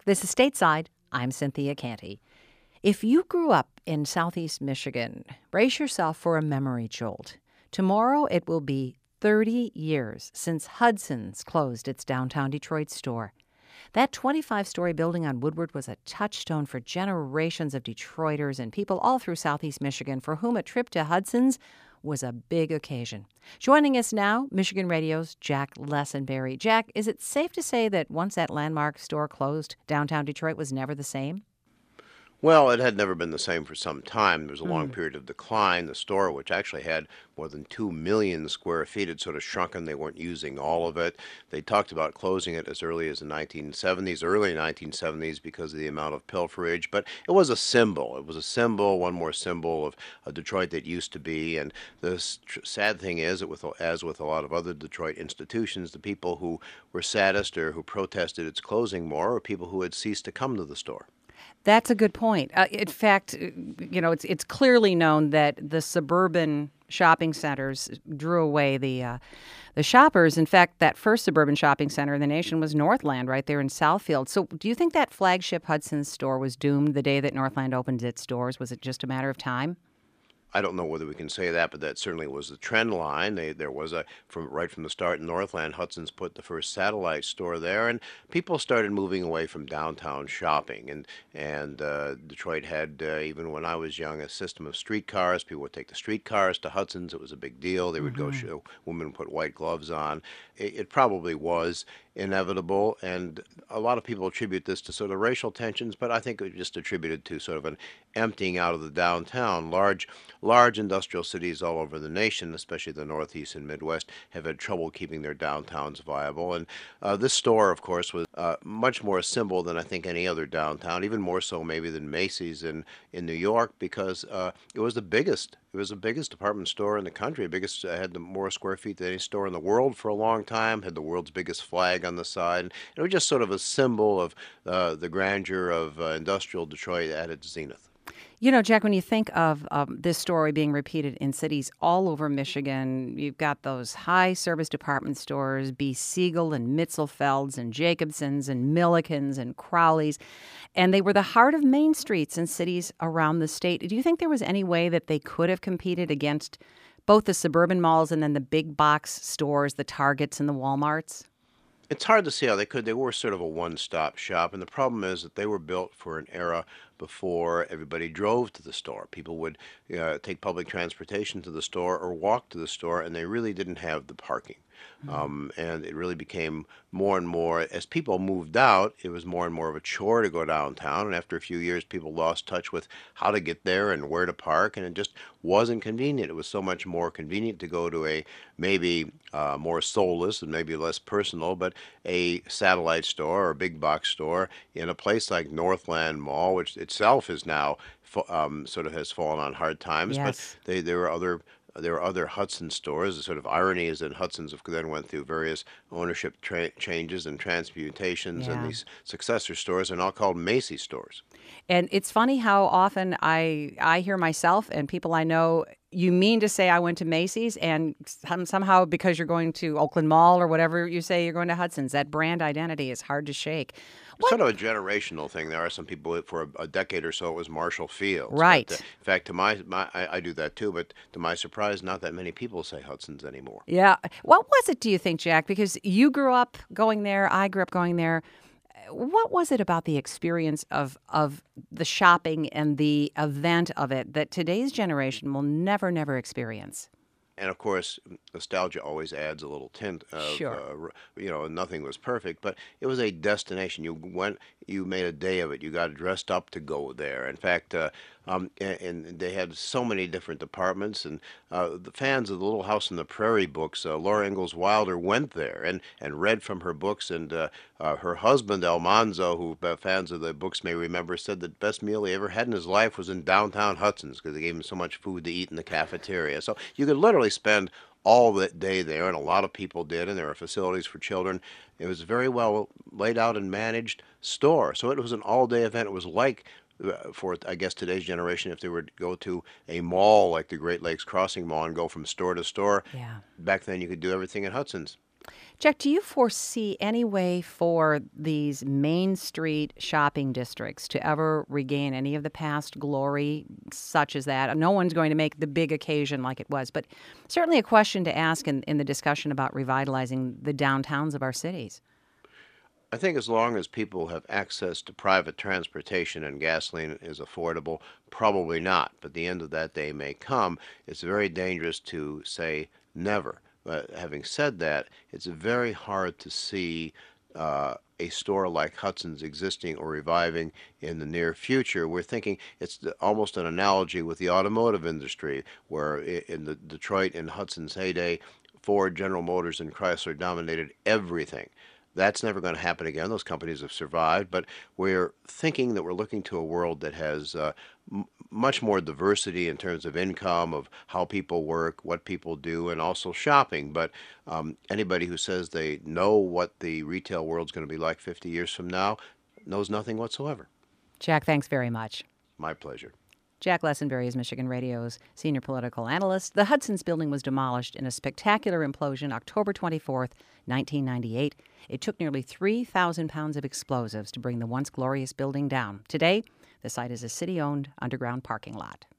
This is Stateside. I'm Cynthia Canty. If you grew up in Southeast Michigan, brace yourself for a memory jolt. Tomorrow it will be 30 years since Hudson's closed its downtown Detroit store. That 25-story building on Woodward was a touchstone for generations of Detroiters and people all through Southeast Michigan for whom a trip to Hudson's was a big occasion. Joining us now, Michigan Radio's Jack Lessenberry. Jack, is it safe to say that once that landmark store closed, downtown Detroit was never the same? Well, it had never been the same for some time. There was a long period of decline. The store, which actually had more than 2 million square feet, had sort of shrunken. They weren't using all of it. They talked about closing it as early as the 1970s, early 1970s, because of the amount of pilferage. But it was a symbol. It was a symbol, one more symbol of a Detroit that used to be. And the sad thing is, as with a lot of other Detroit institutions, the people who were saddest or who protested its closing more were people who had ceased to come to the store. That's a good point. In fact, it's clearly known that the suburban shopping centers drew away the shoppers. In fact, that first suburban shopping center in the nation was Northland, right there in Southfield. So, do you think that flagship Hudson's store was doomed the day that Northland opened its doors? Was it just a matter of time? I don't know whether we can say that, but that certainly was the trend line. There was right from the start in Northland, Hudson's put the first satellite store there, and people started moving away from downtown shopping. And Detroit had, even when I was young, a system of streetcars. People would take the streetcars to Hudson's. It was a big deal. They would go show, women put white gloves on. It probably was inevitable, and a lot of people attribute this to sort of racial tensions, but I think it was just attributed to sort of an emptying out of the downtown. Large industrial cities all over the nation, especially the Northeast and Midwest, have had trouble keeping their downtowns viable. And this store, of course, was much more a symbol than I think any other downtown, even more so maybe than Macy's in New York, because it was the biggest. It was the biggest department store in the country. Biggest had the more square feet than any store in the world for a long time. Had the world's biggest flag on the side. And it was just sort of a symbol of the grandeur of industrial Detroit at its zenith. You know, Jack, when you think of this story being repeated in cities all over Michigan, you've got those high-service department stores, B. Siegel and Mitzelfelds and Jacobson's and Millikens and Crowley's, and they were the heart of main streets in cities around the state. Do you think there was any way that they could have competed against both the suburban malls and then the big box stores, the Targets and the Walmarts? It's hard to see how they could. They were sort of a one-stop shop, and the problem is that they were built for an era before everybody drove to the store. People would take public transportation to the store or walk to the store, and they really didn't have the parking. And it really became more and more, as people moved out, it was more and more of a chore to go downtown. And after a few years, people lost touch with how to get there and where to park, and it just wasn't convenient. It was so much more convenient to go to a maybe more soulless and maybe less personal, but a satellite store or a big box store in a place like Northland Mall, which itself is now sort of has fallen on hard times. Yes. But there were other Hudson stores. The sort of irony is that Hudson's then went through various ownership changes and transmutations, and these successor stores are now called Macy's stores. And it's funny how often I hear myself and people I know, you mean to say I went to Macy's, and somehow because you're going to Oakland Mall or whatever you say you're going to Hudson's, that brand identity is hard to shake. It's sort of a generational thing. There are some people, for a decade or so, it was Marshall Fields. Right. But, in fact, I do that too, but to my surprise, not that many people say Hudson's anymore. Yeah. What was it, do you think, Jack? Because you grew up going there, I grew up going there. What was it about the experience of the shopping and the event of it that today's generation will never experience? And of course, nostalgia always adds a little tint of, Sure. Nothing was perfect, but it was a destination. You made a day of it. You got dressed up to go there. In fact, and they had so many different departments, and the fans of the Little House on the Prairie books, Laura Ingalls Wilder went there and read from her books, and her husband, Almanzo, who fans of the books may remember, said the best meal he ever had in his life was in downtown Hudson's because they gave him so much food to eat in the cafeteria. So you could literally spend all that day there, and a lot of people did, and there were facilities for children. It was a very well laid out and managed store. So it was an all-day event. It was like, for, I guess, today's generation, if they were to go to a mall like the Great Lakes Crossing Mall and go from store to store, Yeah. back then you could do everything at Hudson's. Jack, do you foresee any way for these Main Street shopping districts to ever regain any of the past glory, such as that? No one's going to make the big occasion like it was, but certainly a question to ask in the discussion about revitalizing the downtowns of our cities. I think as long as people have access to private transportation and gasoline is affordable, probably not. But the end of that day may come. It's very dangerous to say never. But having said that, it's very hard to see a store like Hudson's existing or reviving in the near future. We're thinking it's almost an analogy with the automotive industry, where in the Detroit in Hudson's heyday, Ford, General Motors, and Chrysler dominated everything. That's never going to happen again. Those companies have survived, but we're thinking that we're looking to a world that has much more diversity in terms of income, of how people work, what people do, and also shopping. But anybody who says they know what the retail world's going to be like 50 years from now knows nothing whatsoever. Jack, thanks very much. My pleasure. Jack Lessenberry is Michigan Radio's senior political analyst. The Hudson's building was demolished in a spectacular implosion October 24th, 1998. It took nearly 3,000 pounds of explosives to bring the once glorious building down. Today, the site is a city-owned underground parking lot.